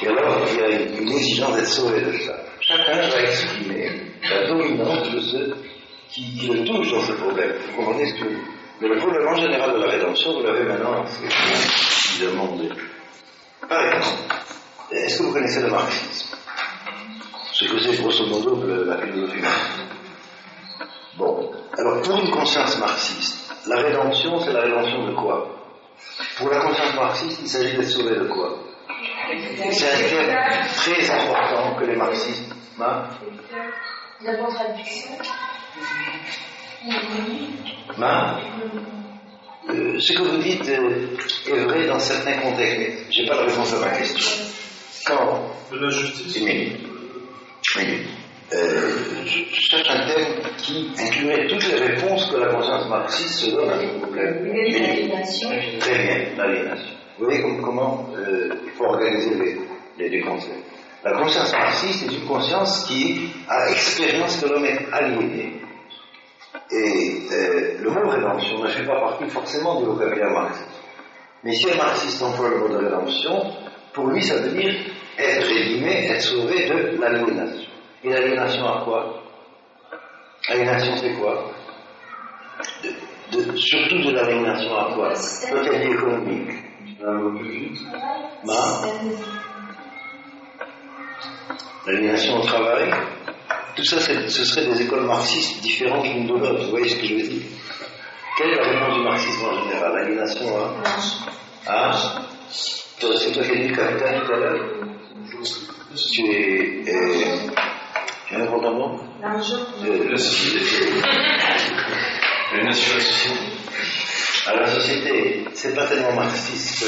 Et alors, il y a une exigence d'être sauvé de ça. Chacun va exprimer la dominance de ceux qui le touchent dans ce problème. Vous comprenez ce que je veux dire? Mais le problème en général de la rédemption, vous l'avez maintenant, c'est demandé. Par exemple, est-ce que vous connaissez le marxisme? Ce que c'est grosso modo la philosophie marxiste. Bon, alors pour une conscience marxiste, la rédemption, c'est la rédemption de quoi? Pour la conscience marxiste, il s'agit d'être sauvé de quoi? C'est un terme très important que les marxistes... La contradiction. Ce que vous dites est vrai dans certains contextes, mais je n'ai pas la réponse à ma question. Quand... De la justice. Une minute. Je cherche un terme qui inclurait toutes les réponses que la conscience marxiste se donne à ce problème. L'aliénation. Très bien, l'aliénation. Vous voyez comment il faut organiser les concepts. La conscience marxiste est une conscience qui a expérience que l'homme est aliéné. Et le mot rédemption ne fait pas partie forcément du vocabulaire marxiste. Mais si un marxiste emploie le mot de rédemption, pour lui ça veut dire être rédimé, être sauvé de l'aliénation. Et l'aliénation à quoi? L'aliénation c'est quoi? Surtout de l'aliénation à quoi? Peut-être économique. L'aliénation au travail. Tout ça, ce serait des écoles marxistes différentes l'une de l'autre. Vous voyez ce que je veux dire? Quelle est la réponse du marxisme en général? L'aliénation c'est toi qui as dit le capital tout à l'heure? Tu as un contentement? L'argent. La société. L'aliénation de la société. Alors la société, c'est pas tellement marxiste.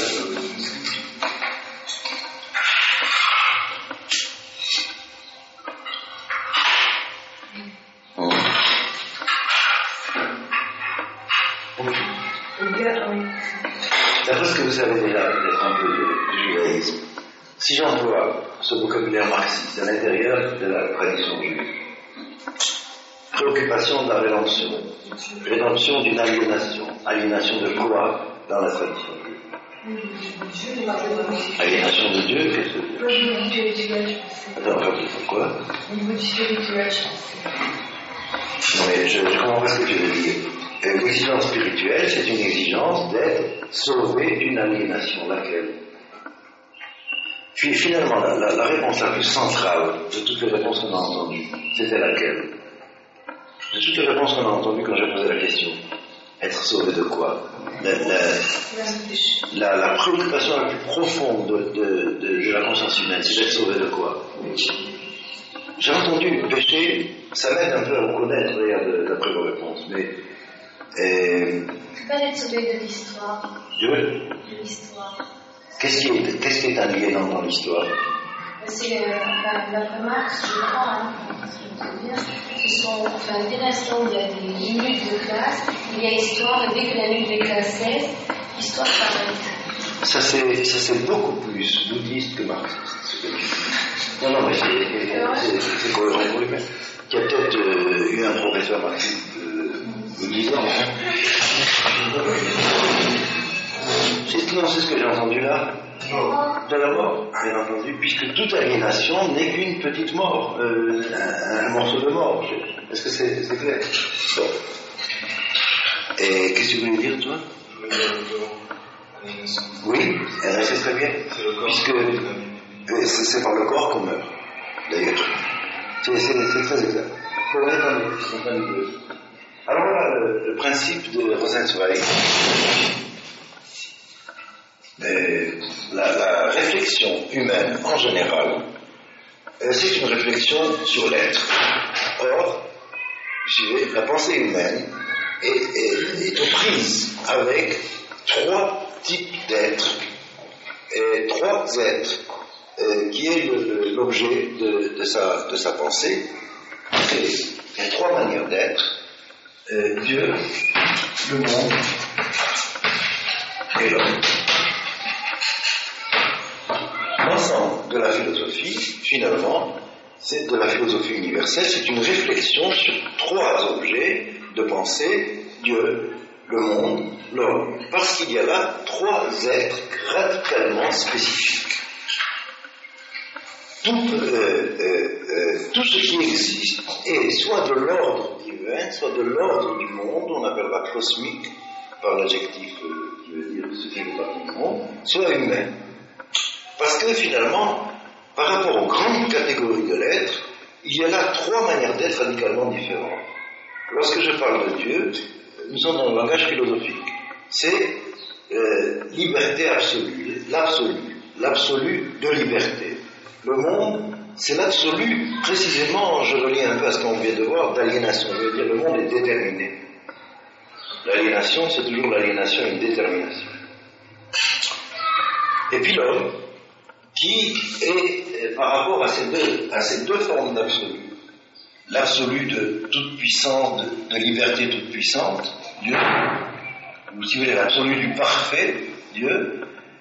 D'après ce que vous savez déjà peut-être un peu du judaïsme, si j'emploie ce vocabulaire marxiste à l'intérieur de la tradition juive, préoccupation de la rédemption d'une aliénation de quoi dans la tradition juive? Aliénation de Dieu, qu'est-ce que c'est? Attends, pourquoi? Au niveau du spirituel, je pense. Non mais je comprends pas ce que tu veux dire. L'exigence spirituelle, c'est une exigence d'être sauvé d'une aliénation. Laquelle? Puis finalement, la réponse la plus centrale de toutes les réponses qu'on a entendues, c'était laquelle? De toutes les réponses qu'on a entendues quand j'ai posé la question. Être sauvé de quoi? La préoccupation la plus profonde de la conscience humaine, c'est d'être sauvé de quoi? J'ai entendu péché, ça m'aide un peu à reconnaître d'ailleurs d'après vos réponses, mais... C'est pas d'être sauvé de l'histoire. De l'histoire. Qu'est-ce qui est aliénant dans l'histoire? C'est d'après Marx, je crois, je me souviens, ce sont, dès l'instant où il y a des limites de classe, il y a histoire, et dès que la limite des classes cesse, l'histoire s'arrête. Ça c'est beaucoup plus bouddhiste que marxiste. Non, mais c'est cohérent pour lui-même. Il y a peut-être eu un professeur marxiste de 10 ans. Non, c'est ce que j'ai entendu là. De la mort, bien entendu, puisque toute aliénation n'est qu'une petite mort, un morceau de mort. Est-ce que c'est clair? Bon. Et qu'est-ce que tu voulais dire, toi? Oui, c'est très bien. Puisque c'est par le corps qu'on meurt, d'ailleurs. C'est très exact. Alors voilà le principe de Rosenzweig. La réflexion humaine en général, c'est une réflexion sur l'être. Or, la pensée humaine est aux prises avec trois types d'êtres, et trois êtres qui est l'objet de sa pensée. Il y a trois manières d'être: Dieu, le monde et l'homme. L'ensemble de la philosophie, finalement, c'est de la philosophie universelle, c'est une réflexion sur trois objets de pensée: Dieu, le monde, l'homme. Parce qu'il y a là trois êtres radicalement spécifiques. tout ce qui existe est soit de l'ordre divin, soit de l'ordre du monde, on appellera cosmique par l'adjectif qui veut dire ce qui est partie du monde, soit humain. Parce que finalement, par rapport aux grandes catégories de l'être, il y a là trois manières d'être radicalement différentes. Lorsque je parle de Dieu, nous sommes dans le langage philosophique. C'est liberté absolue, l'absolu de liberté. Le monde, c'est l'absolu, précisément, je relie un peu à ce qu'on vient de voir, d'aliénation. Je veux dire, le monde est déterminé. L'aliénation, c'est toujours l'aliénation et une détermination. Et puis l'homme, qui est, par rapport à ces deux formes d'absolu, l'absolu de toute puissance, de liberté toute puissante, Dieu, ou si vous voulez, l'absolu du parfait, Dieu,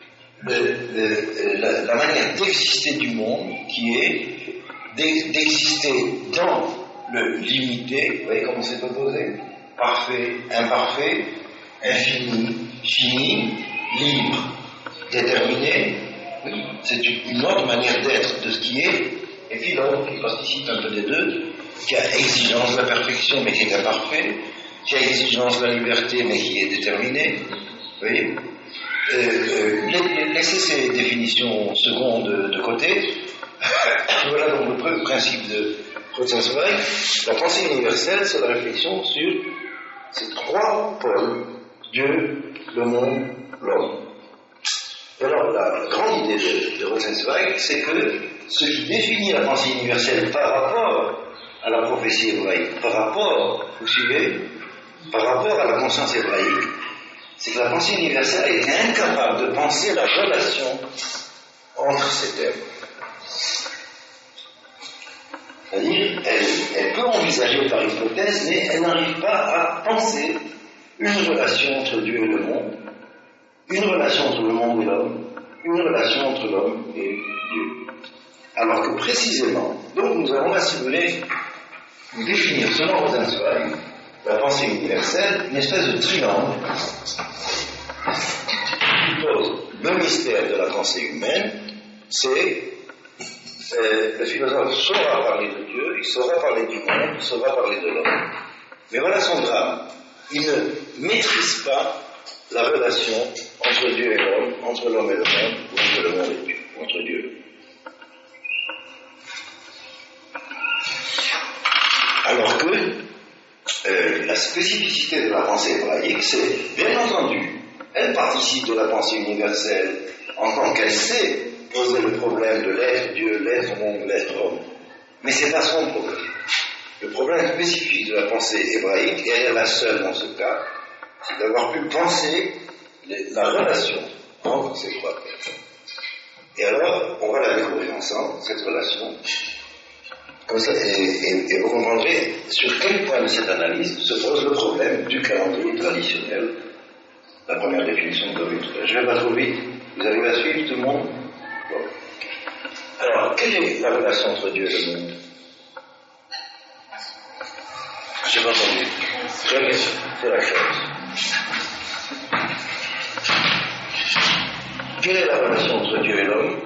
la manière d'exister du monde, qui est d'exister dans le limité, vous voyez comment c'est opposé, parfait, imparfait, infini, fini, libre, déterminé, oui, c'est une autre manière d'être de ce qui est, et puis l'autre qui participe un peu des deux, qui a exigence de la perfection mais qui est imparfait, qui a exigence de la liberté mais qui est déterminé, vous voyez. Laissez ces définitions secondes de côté. Voilà donc le premier principe de Rosenzweig. La pensée universelle, c'est la réflexion sur ces trois pôles, Dieu, le monde, l'homme. Alors la grande idée de Rosenzweig, c'est que ce qui définit la pensée universelle par rapport à la prophétie hébraïque, par rapport, vous suivez, par rapport à la conscience hébraïque, c'est que la pensée universelle a été incapable de penser la relation entre ces thèmes. C'est-à-dire, elle peut envisager par hypothèse, mais elle n'arrive pas à penser une relation entre Dieu et le monde, une relation entre le monde et l'homme, une relation entre l'homme et Dieu. Alors que précisément, donc nous avons là, si vous voulez, définir selon Rosenzweig, la pensée universelle, une espèce de triangle qui pose le mystère de la pensée humaine, c'est le philosophe saura parler de Dieu, il saura parler du monde, il saura parler de l'homme. Mais voilà son drame. Il ne maîtrise pas la relation entre Dieu et l'homme, entre l'homme et le monde, ou entre le monde et Dieu, entre Dieu. Alors que la spécificité de la pensée hébraïque, c'est, bien entendu, elle participe de la pensée universelle en tant qu'elle sait poser le problème de l'être Dieu, l'être monde, l'être homme. Mais c'est pas son problème. Le problème spécifique de la pensée hébraïque, et elle est la seule dans ce cas, c'est d'avoir pu penser la relation entre ces trois personnes. Et alors, on va la découvrir ensemble, cette relation. Comme ça, et vous comprendrez sur quel point de cette analyse se pose le problème du calendrier traditionnel. La première définition de Dominique. Je vais pas trop vite. Vous arrivez à suivre tout le monde? Bon. Alors, quelle est la relation entre Dieu et le monde? Je n'ai pas entendu. Très bien, c'est la chose. Quelle est la relation entre Dieu et l'homme?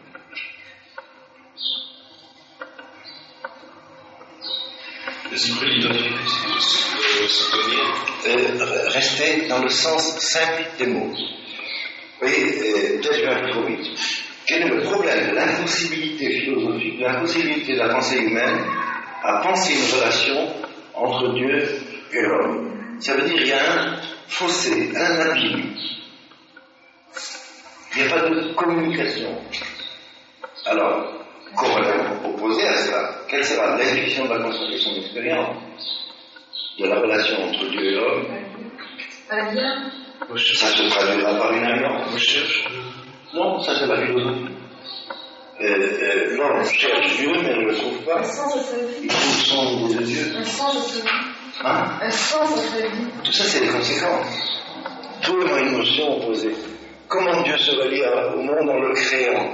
Restez dans le sens simple des mots. Vous voyez, peut-être je vais un peu trop vite. Quel est le problème de l'impossibilité philosophique, l'impossibilité de la pensée humaine à penser une relation entre Dieu et l'homme? Ça veut dire qu'il y a un fossé, un abîme. Il n'y a pas de communication. Alors, corollaire opposé à cela, quelle sera l'intuition de la conscience de son expérience de la relation entre Dieu et l'homme? Un lien. Ça se traduira par une alliance. Recherche. Non, ça c'est la philosophie. L'homme cherche Dieu, mais ne le trouve pas. Un sens de sa vie. Il trouve son idée de Dieu. Un sens de sa vie. Hein? Un sens de sa vie. Tout ça, c'est des conséquences. Tout est une notion opposée. Comment Dieu se relie au monde en le créant?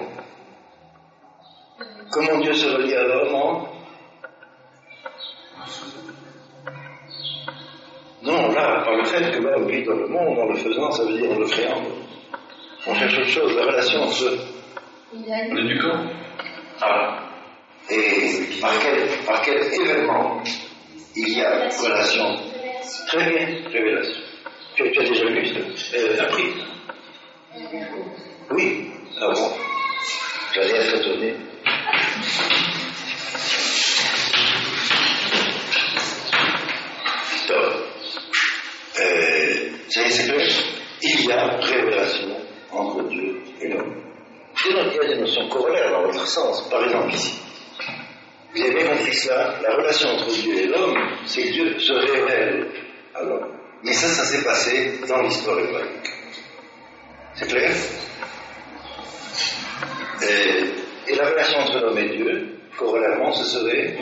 Comment Dieu se relie à l'homme en... Non, là, par le fait que l'homme vit dans le monde, en le faisant, ça veut dire en le créant. On cherche autre chose, la relation entre... On est du corps. Ah. Et par quel événement il y a relation? Très bien, révélation. Tu as déjà lu ça? Appris? Oui. Ah bon? J'allais être étonné. C'est clair. Il y a révélation entre Dieu et l'homme. Il y a des notions corollaires dans votre sens. Par exemple, ici. Vous avez bien compris cela. La relation entre Dieu et l'homme, c'est que Dieu se révèle à l'homme. Mais ça s'est passé dans l'histoire hébraïque. C'est clair? Et la relation entre l'homme et Dieu, corollairement, ce serait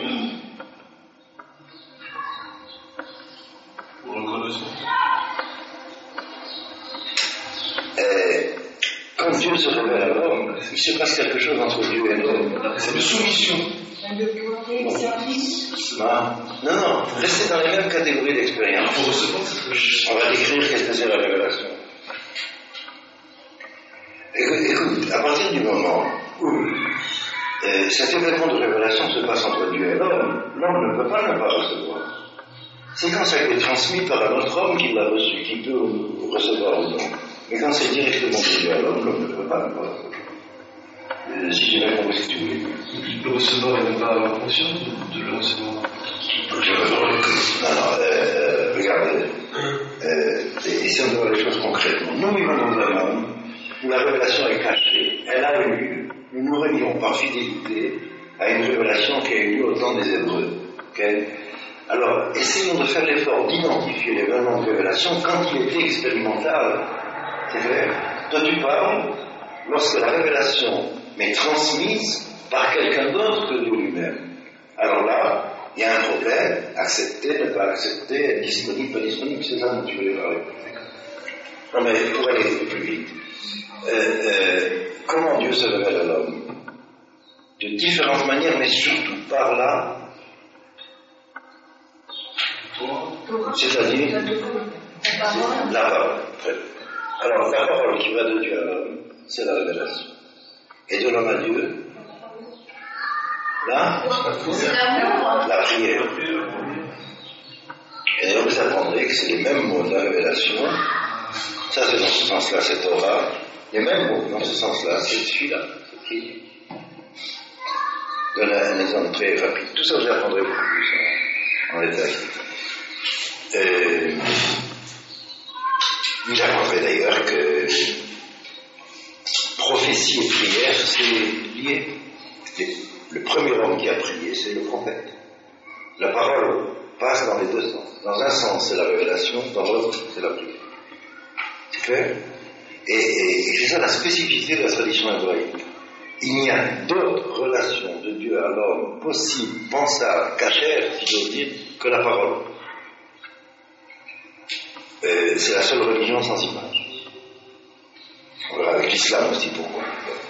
pour reconnaissance. Quand Dieu se révèle à l'homme, il se passe quelque chose entre Dieu et l'homme. C'est une soumission. Non, restez dans les mêmes catégories d'expérience. On va décrire qu'est-ce que c'est la révélation. Écoute, à partir du moment où cet événement de révélation se passe entre Dieu et l'homme, l'homme ne peut pas ne pas recevoir. C'est quand ça a été transmis par un autre homme qui l'a reçu, qui peut recevoir ou non. Mais quand c'est directement de Dieu à l'homme, l'homme ne peut pas ne pas recevoir. Si j'ai bien compris ce que tu voulais dire. Il peut recevoir et ne pas avoir conscience de le recevoir. Regardez, et si on doit voir les choses concrètement, nous vivons dans un monde où la révélation est cachée. Elle a eu lieu, nous nous relions par fidélité à une révélation qui a eu lieu au temps des Hébreux. Okay? Alors, essayons de faire l'effort d'identifier l'événement de révélation quand il était expérimental. C'est vrai? Toi, tu parles lorsque la révélation m'est transmise par quelqu'un d'autre que Dieu lui-même. Alors là, il y a un problème, accepter, ne pas accepter, disponible, pas disponible, c'est ça dont tu voulais parler. Non mais pour aller plus vite, comment Dieu se révèle à l'homme? De différentes manières, mais surtout par là, c'est-à-dire la parole. Alors la parole qui va de Dieu à l'homme, c'est la révélation. Et de l'homme à Dieu, là, la prière. Et donc vous apprendrez que c'est les mêmes mots de la révélation. Ça c'est dans ce sens-là, c'est Torah. Les mêmes mots dans ce sens-là, c'est celui-là, c'est qui donne un exemple très rapide. Tout ça vous apprendrez beaucoup plus en détail. Vous apprendrez d'ailleurs que prophétie et prière, c'est lié. Le premier homme qui a prié, c'est le prophète. La parole passe dans les deux sens. Dans un sens, c'est la révélation, dans l'autre, c'est la prière. C'est clair? Et c'est ça la spécificité de la tradition hébraïque. Il n'y a d'autre relation de Dieu à l'homme possible, pensable, cachère, si j'ose dire, que la parole. C'est la seule religion sans image. On verra avec l'islam aussi pourquoi.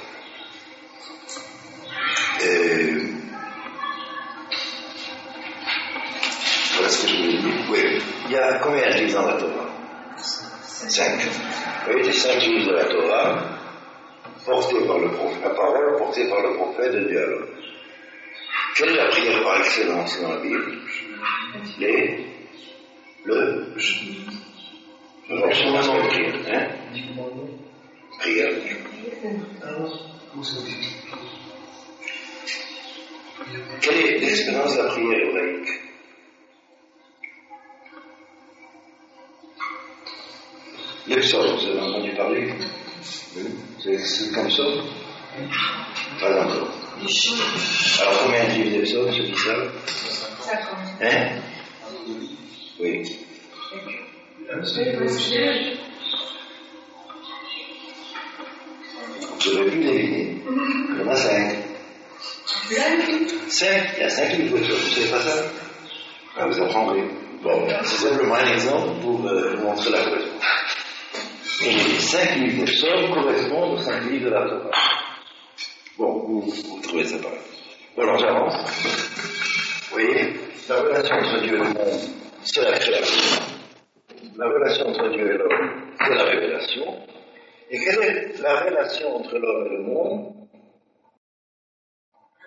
Voilà ce que je voulais dire. Oui. Il y a combien de livres dans la Torah? 5. Oui, les 5 livres de la Torah, portés par le prophète, la parole portée par le prophète de Dieu à l'homme. Quelle est la prière par excellence dans la Bible? Alors, je commence par prière. Hein? Prière. Quelle est l'expérience de la prière hébraïque? Les psaumes, vous avez entendu parler? Oui. C'est comme ça? Pas encore. Alors, combien de livres des psaumes, ceux qui savent? 50. Hein? Oui. Je n'aurais pu deviner. Il y en a 5. 5? Il y a 5 livres de psaumes, vous ne savez pas ça? Ah, vous apprendrez. Bon, c'est simplement un exemple pour vous montrer la chose. Et les 5 livres de psaumes correspondent aux 5 livres de la Torah. Bon, vous trouvez ça pareil. Bon, alors j'avance. Vous voyez, la relation entre Dieu et le monde, c'est la création. La relation entre Dieu et l'homme, c'est la révélation. Et quelle est la relation entre l'homme et le monde?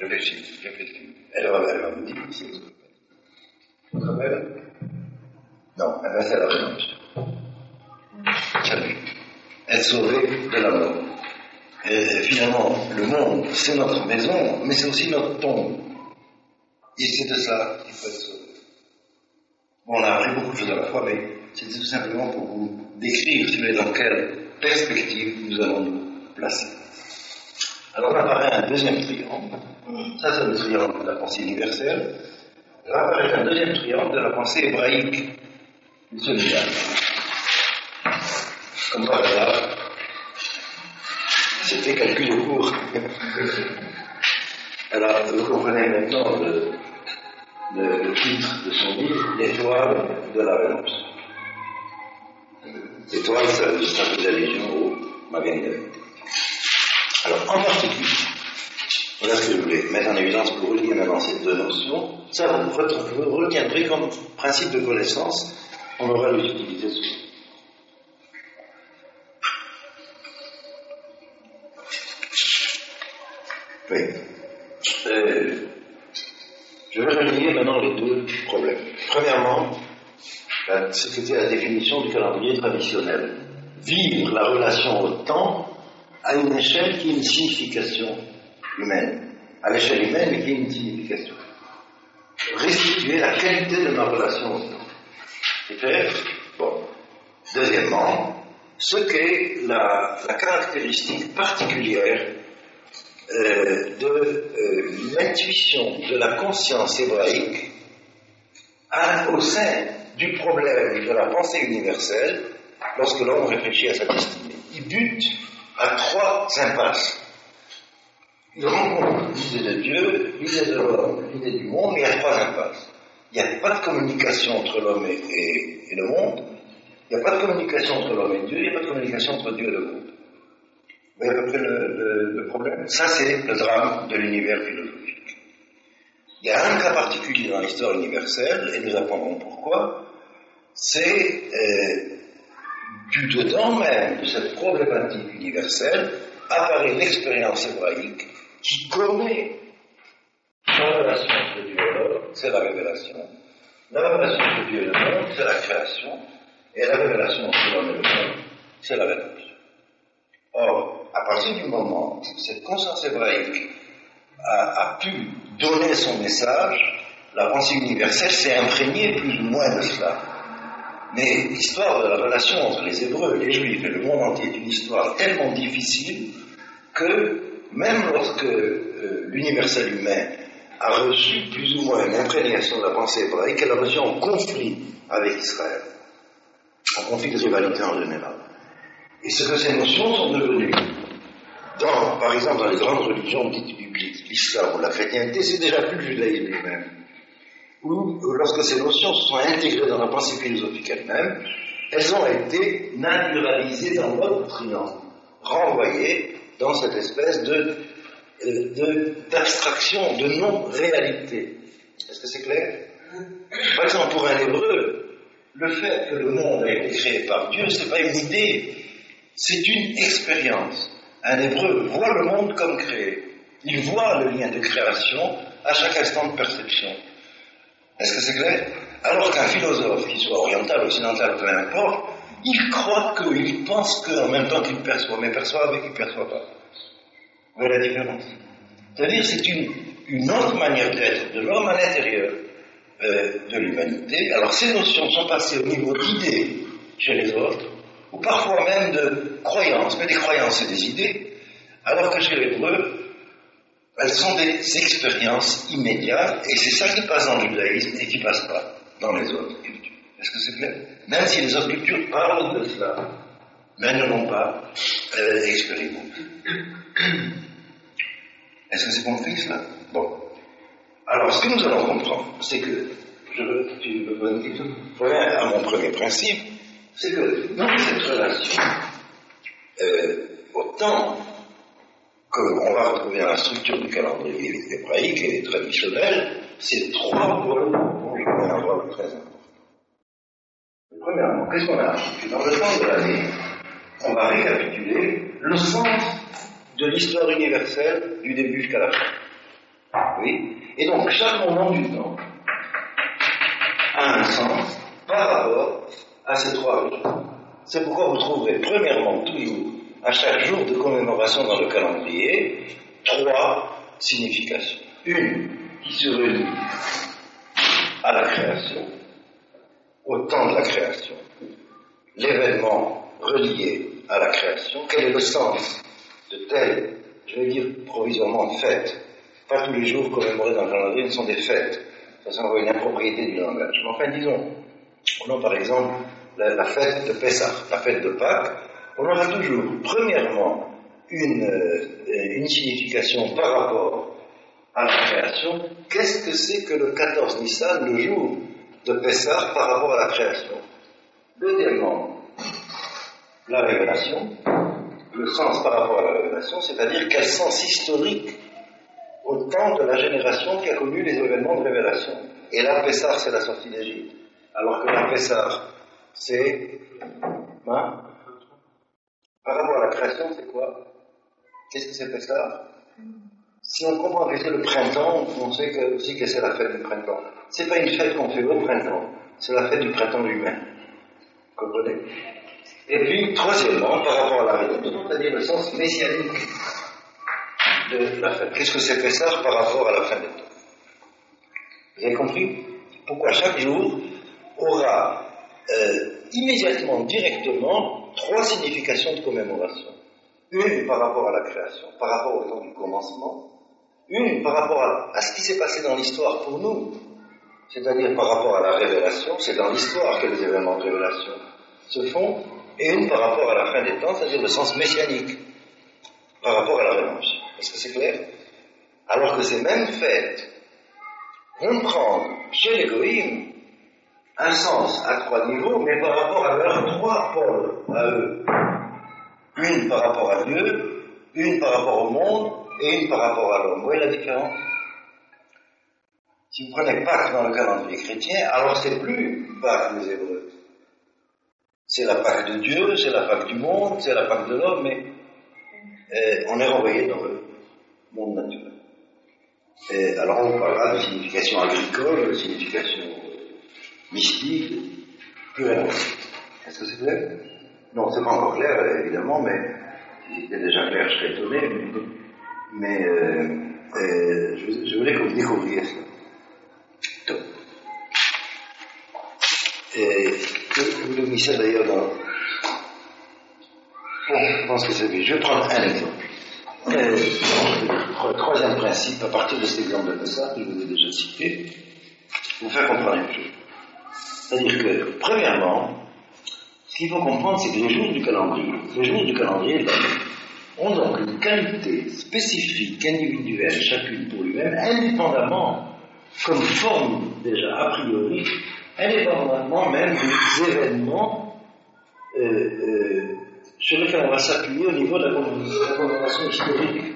Réfléchis. Elle va vous dire ici. Vous vous rappelez? Non, elle va faire la rédemption. Salut. Être sauvé de la mort. Et finalement, le monde, c'est notre maison, mais c'est aussi notre tombe. Et c'est de ça qu'il faut être sauvé. Bon, on a appris beaucoup de choses à la fois, mais c'était tout simplement pour vous décrire, si vous voulez, dans quelle perspective nous allons nous placer. Alors là apparaît un deuxième triangle. Ça, c'est le triangle de la pensée universelle. Là apparaît un deuxième triangle de la pensée hébraïque du solidaire. Comme par hasard, c'était calculé court. Alors, vous comprenez maintenant le titre de son livre, L'étoile de la rédemption. L'étoile, ça faisait allusion au Magen David. Alors, en particulier, voilà ce que je voulais mettre en évidence pour vous lire maintenant ces deux notions. Ça, vous retiendrez comme principe de connaissance, on aura les utiliser souvent. Oui. Je vais relier maintenant les deux problèmes. Premièrement, c'était la définition du calendrier traditionnel. Vivre la relation au temps à une échelle qui a une signification humaine. À l'échelle humaine, mais qui a une signification. Restituer la qualité de ma relation au temps. C'est clair? Bon. Deuxièmement, ce qu'est la caractéristique particulière de l'intuition de la conscience hébraïque au sein du problème de la pensée universelle lorsque l'homme réfléchit à sa destinée. Il bute à trois impasses. Il rencontre l'idée de Dieu, l'idée de l'homme, l'idée du monde, mais il y a trois impasses. Il n'y a pas de communication entre l'homme et le monde, il n'y a pas de communication entre l'homme et Dieu, il n'y a pas de communication entre Dieu et le monde. Vous voyez à peu près le problème? Ça, c'est le drame de l'univers philosophique. Il y a un cas particulier dans l'histoire universelle, et nous apprendrons pourquoi, c'est du dedans même de cette problématique universelle apparaît l'expérience hébraïque qui connaît la relation entre Dieu et l'homme, c'est la révélation. La relation entre Dieu et le monde, c'est la création. Et la révélation entre l'homme et le monde, c'est la rédemption. Or, à partir du moment où cette conscience hébraïque a pu donner son message, la pensée universelle s'est imprégnée plus ou moins de cela. Mais l'histoire de la relation entre les Hébreux, les Juifs et le monde entier est une histoire tellement difficile que même lorsque l'universel humain a reçu plus ou moins une imprégnation de la pensée hébraïque, elle a reçu en conflit avec Israël, en conflit de rivalité en général. Et ce que ces notions sont devenues, par exemple dans les grandes religions dites bibliques, l'islam ou la chrétienté, c'est déjà plus le judaïsme lui-même. Ou lorsque ces notions se sont intégrées dans la pensée philosophique elle-même, elles ont été naturalisées dans notre triangle, renvoyées dans cette espèce d'abstraction, de non-réalité. Est-ce que c'est clair? Par exemple, pour un hébreu, le fait que le monde a été créé par Dieu, ce n'est pas une idée, c'est une expérience. Un hébreu voit le monde comme créé. Il voit le lien de création à chaque instant de perception. Est-ce que c'est clair? Alors qu'un philosophe, qu'il soit oriental, occidental, peu importe, il croit que, il pense qu'en même temps qu'il perçoit, mais perçoit et qu'il ne perçoit pas. Vous voyez la différence? C'est-à-dire c'est une autre manière d'être de l'homme à l'intérieur de l'humanité. Alors ces notions sont passées au niveau d'idées chez les autres, ou parfois même de croyances, mais des croyances et des idées, alors que chez l'hébreu, elles sont des expériences immédiates, et c'est ça qui passe dans le judaïsme et qui ne passe pas dans les autres cultures. Est-ce que c'est clair? Même si les autres cultures parlent de cela, mais elles ne l'ont pas expérimenté. Est-ce que c'est compris cela? Bon. Alors, ce que nous allons comprendre, c'est que, je reviens à mon premier principe, c'est que dans cette relation, autant qu'on va retrouver dans la structure du calendrier hébraïque et traditionnel, c'est trois volets dont je vais un rôle très important. Premièrement, qu'est-ce qu'on a? Dans le temps de l'année, on va récapituler le sens de l'histoire universelle du début jusqu'à la fin. Oui. Et donc, chaque moment du temps a un sens par rapport à ces 3 jours. C'est pourquoi vous trouverez premièrement toujours, à chaque jour de commémoration dans le calendrier, 3 significations. Une qui se relie à la création, au temps de la création, l'événement relié à la création. Quel est le sens de telle, je vais dire provisoirement, fête? Pas tous les jours commémorés dans le calendrier ne sont des fêtes. Ça semble une impropriété du langage. Mais enfin, disons, prenons par exemple la fête de Pessah, la fête de Pâques. On aura toujours, premièrement, une signification par rapport à la création. Qu'est-ce que c'est que le 14 Nissan, le jour de Pessah, par rapport à la création? Deuxièmement, la révélation, le sens par rapport à la révélation, c'est-à-dire quel sens historique au temps de la génération qui a connu les événements de révélation. Et là, Pessah, c'est la sortie d'Égypte. Alors que la Pessah, c'est... Par rapport à la création, c'est quoi? Qu'est-ce que c'est Pessah? Si on comprend que c'est le printemps, on sait aussi que c'est la fête du printemps. C'est pas une fête qu'on fait au printemps, c'est la fête du printemps lui-même. Vous comprenez? Et puis, troisièmement, par rapport à la rédemption, c'est-à-dire le sens messianique de la fête. Qu'est-ce que c'est Pessah par rapport à la fin des temps? Vous avez compris? Pourquoi chaque jour aura immédiatement, directement, 3 significations de commémoration. Une par rapport à la création, par rapport au temps du commencement. Une par rapport à ce qui s'est passé dans l'histoire pour nous, c'est-à-dire par rapport à la révélation. C'est dans l'histoire que les événements de révélation se font. Et une par rapport à la fin des temps, c'est-à-dire le sens messianique, par rapport à la rédemption. Est-ce que c'est clair? Alors que ces mêmes fêtes vont prendre chez les goïms un sens à 3 niveaux, mais par rapport à leurs 3 pôles à eux. Une par rapport à Dieu, une par rapport au monde, et une par rapport à l'homme. Vous voyez la différence? Si vous prenez Pâques dans le calendrier chrétien, alors c'est plus Pâques des Hébreux. C'est la Pâque de Dieu, c'est la Pâque du monde, c'est la Pâque de l'homme, mais on est renvoyé dans le monde naturel. Alors on parlera de signification agricole, de signification mystique, plus rien. Est-ce que c'est clair? Non, c'est pas encore clair, évidemment, mais si c'était déjà clair, je serais étonné, mais je voulais que vous découvriez cela. Donc, vous le missez d'ailleurs dans... Bon, je pense que c'est bien. Je vais prendre un exemple. Le troisième principe, à partir de cet exemple de ça, que je vous ai déjà cité, vous faire comprendre une chose. C'est-à-dire que, premièrement, ce qu'il faut comprendre, c'est que les jours du calendrier de l'année, ont donc une qualité spécifique, individuelle, chacune pour lui-même, indépendamment, comme forme déjà a priori, indépendamment même des événements sur lesquels on va s'appuyer au niveau de la commémoration historique.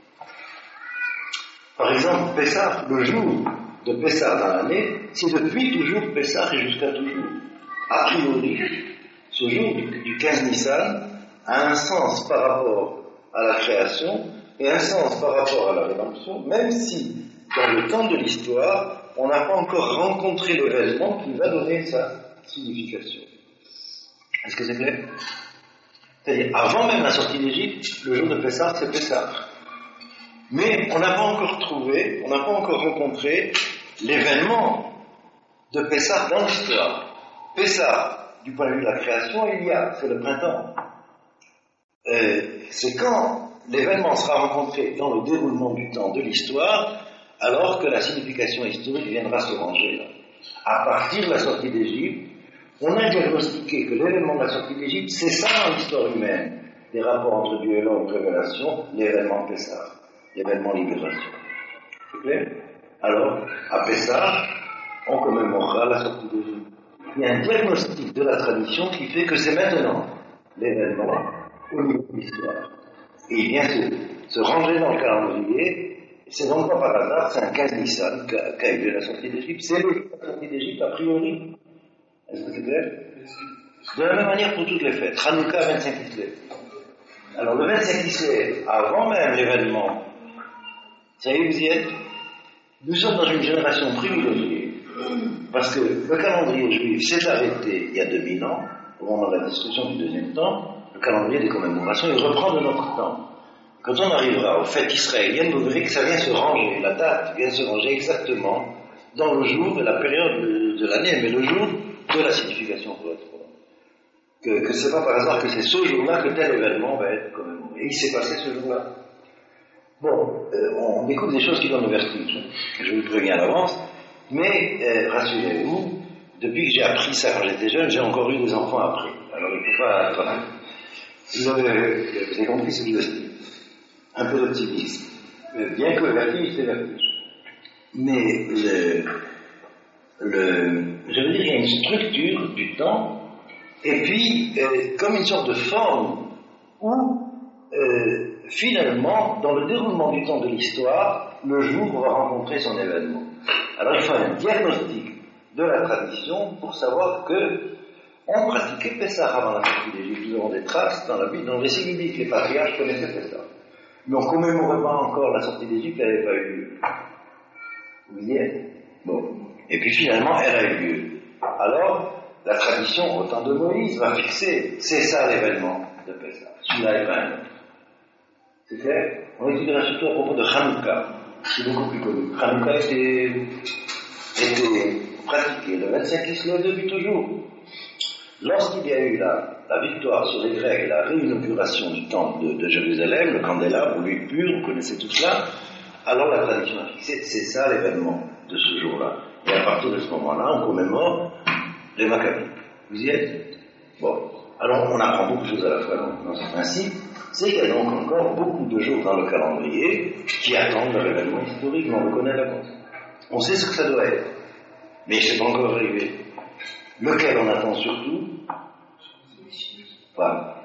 Par exemple, Pessah, le jour de Pessah dans l'année, c'est depuis toujours Pessah et jusqu'à toujours. A priori, ce jour du 15 Nissan a un sens par rapport à la création et un sens par rapport à la rédemption, même si, dans le temps de l'histoire, on n'a pas encore rencontré l'événement qui va donner sa signification. Est-ce que c'est clair? C'est-à-dire, avant même la sortie d'Égypte, le jour de Pessah, c'est Pessah. Mais on n'a pas encore trouvé, on n'a pas encore rencontré l'événement de Pessah dans l'histoire. Pessah, du point de vue de la création, c'est le printemps. C'est quand l'événement sera rencontré dans le déroulement du temps de l'histoire, alors que la signification historique viendra se ranger là. À partir de la sortie d'Égypte, on a diagnostiqué que l'événement de la sortie d'Égypte, c'est ça dans l'histoire humaine, des rapports entre Dieu et l'homme, révélation, l'événement Pessah, l'événement libération. C'est clair? Alors, à Pessah, on commémorera la sortie d'Égypte. Il y a un diagnostic de la tradition qui fait que c'est maintenant l'événement au niveau de l'histoire. Et il vient se ranger dans le calendrier. C'est donc pas par hasard, c'est un 15 Nissan qu'a eu la sortie d'Égypte. C'est le jour de la sortie d'Égypte a priori. Est-ce que c'est clair? De la même manière pour toutes les fêtes. Hanouka, 25 Kislev. Alors le 25 Kislev, avant même l'événement, ça y est, vous y êtes? Nous sommes dans une génération privilégiée, parce que le calendrier juif s'est arrêté il y a 2000 ans, au moment de la destruction du deuxième temps. Le calendrier des commémorations, il reprend de notre temps. Quand on arrivera aux fêtes israéliennes, vous verrez que ça vient se ranger, la date vient se ranger exactement dans le jour et la période de l'année, mais le jour de la signification pour être que c'est pas par hasard que c'est ce jour-là que tel événement va être commémoré. Et il s'est passé ce jour-là. Bon, on découvre des choses qui donnent le vertige. Je vous préviens à l'avance, mais rassurez-vous, depuis que j'ai appris ça quand j'étais jeune, j'ai encore eu des enfants après. Alors il ne faut pas... Voilà. Vous avez compris ce que je veux dire. Un peu d'optimisme. Bien que le vertige, c'est vertige. Mais je veux dire, il y a une structure du temps, et puis comme une sorte de forme où finalement, dans le déroulement du temps de l'histoire, le jour va rencontrer son événement. Alors il faut un diagnostic de la tradition pour savoir que on pratiquait Pessah avant la sortie d'Égypte. Nous avons des traces dans la Bible, dans le récit biblique. Les patriarches connaissaient Pessah. Mais on ne commémorait pas encore la sortie d'Égypte, elle n'avait pas eu lieu. Vous voyez? Bon. Et puis finalement, elle a eu lieu. Alors, la tradition, au temps de Moïse, va fixer, c'est ça l'événement de Pessah. Celui-là est pas un autre. C'est clair? On étudiera surtout à propos de Hanouka. C'est beaucoup plus connu. Hanouka était pratiqué le 25 Kislev depuis toujours. Lorsqu'il y a eu la victoire sur les Grecs et la réinauguration du temple de Jérusalem, le candélabre, l'huile pure, vous connaissez tout cela, alors la tradition a fixé, c'est ça l'événement de ce jour-là. Et à partir de ce moment-là, on commémore les Maccabies. Vous y êtes? Bon. Alors on apprend beaucoup de choses à la fois dans ce principe, c'est qu'il y a donc encore beaucoup de jours dans le calendrier qui attendent leur événement historique, mais on le connaît d'avance. On sait ce que ça doit être, mais c'est pas encore arrivé. Lequel on attend surtout? Voilà.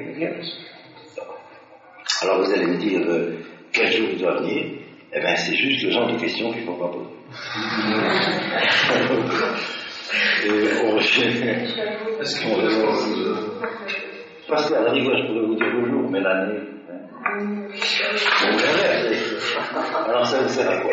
Alors vous allez me dire, quel jour il doit venir? Eh bien, c'est juste le genre de questions qu'il ne faut pas poser. Est-ce qu'on parce qu'à la rigueur, je pourrais vous dire le jour, mais l'année. Alors ça vous sert à quoi?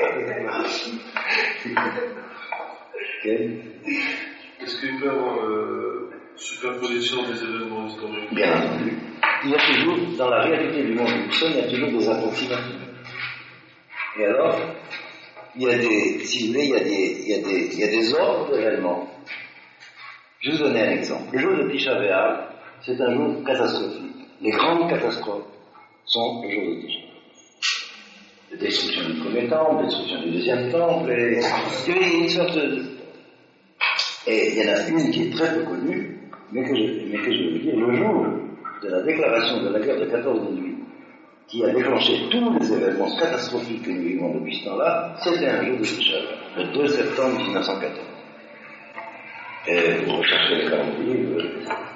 Est-ce qu'il peut y avoir superposition des événements historiques? Bien entendu. Il y a toujours, dans la réalité du monde où nous sommes, il y a toujours des approximations. Et alors, il y a des, si vous voulez, il y a des ordres d'événements. Je vais vous donner un exemple. Le jour de Tisha B'Av, c'est un jour catastrophique. Les grandes catastrophes sont le jour de Tisha B'Av. La destruction du premier temple, la destruction du deuxième temple, et il y a une sorte de... Et il y en a une qui est très peu connue, mais que je veux dire, le jour de la déclaration de la guerre de 14-18, qui a déclenché tous les événements catastrophiques que nous vivons depuis ce temps-là, c'était un jour de Tisha B'Av, le 2 septembre 1914. Et vous recherchez les calendriers,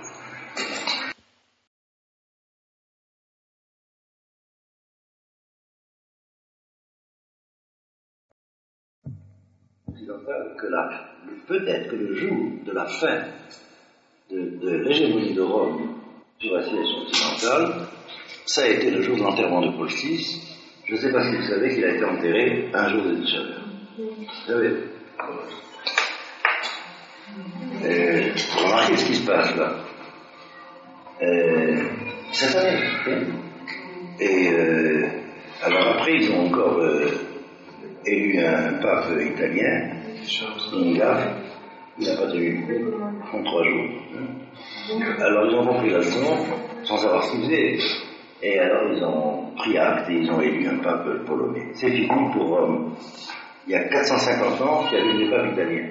que peut-être que le jour de la fin de l'hégémonie de Rome sur la civilisation occidentale, ça a été le jour de l'enterrement de Paul VI. Je ne sais pas si vous savez qu'il a été enterré un jour de Tisha B'Av. Vous savez? Remarquez ce qui se passe là. Cette année. Et alors après, ils ont encore élu un pape italien, une gaffe. Il n'a pas tenu en 3 jours. Alors ils ont compris la leçon sans savoir ce qu'ils faisaient. Et alors ils ont pris acte et ils ont élu un pape polonais. C'est fini pour Rome. Il y a 450 ans qu'il y avait des papes italiens.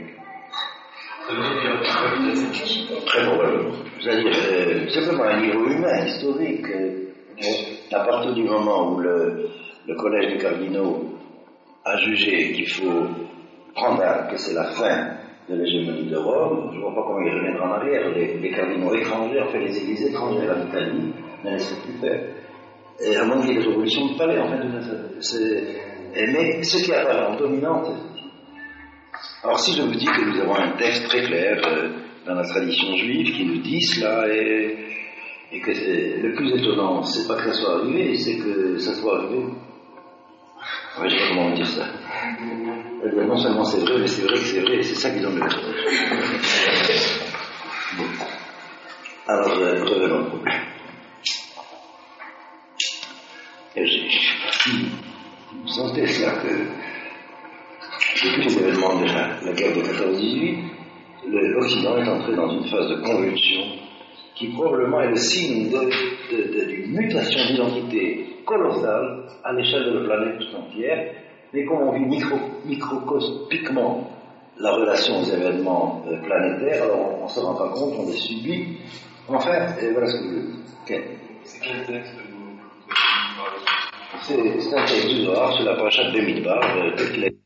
Très probablement. C'est-à-dire, simplement à un niveau humain, historique, à partir du moment où le collège des cardinaux a jugé qu'il faut prendre acte que c'est la fin de l'hégémonie de Rome, je ne vois pas comment ils reviendront en arrière. Les cardinaux étrangers, en fait les églises étrangères en Italie, ne laisseraient plus faire. Et à moins qu'il y ait des révolutions de palais, en fait, mais ce qui apparaît en dominante, alors si je vous dis que nous avons un texte très clair dans la tradition juive qui nous dit cela, et que le plus étonnant, c'est pas que ça soit arrivé, c'est que ça soit arrivé. Ouais, je sais pas comment dire ça. Non seulement c'est vrai, mais c'est vrai que c'est vrai, et c'est ça qui donne le message. Bon. Alors, revenons au problème. Et je suis parti, vous sentez cela que, depuis les événements de la guerre de 14-18, l'Occident est entré dans une phase de convulsion qui probablement est le signe d'une mutation d'identité colossale à l'échelle de la planète tout entière. Mais comme on vit microscopiquement la relation aux événements planétaires, alors on se rend pas compte, on les subit. Enfin, et voilà ce que je veux dire. C'est quel texte C'est un texte du Zohar sur la paracha de Bemidbar, tel qu'il a